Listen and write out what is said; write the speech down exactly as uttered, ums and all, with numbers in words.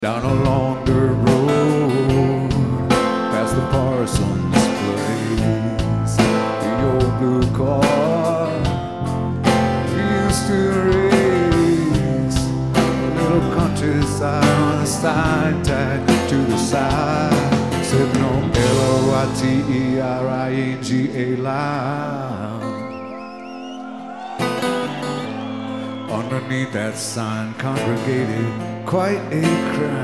Down a longer road, past the Parsons place, the old blue car used to race. A little countryside on the side tack to the side, said no L O I T E R I N G A line. Underneath that sign congregated quite a crowd.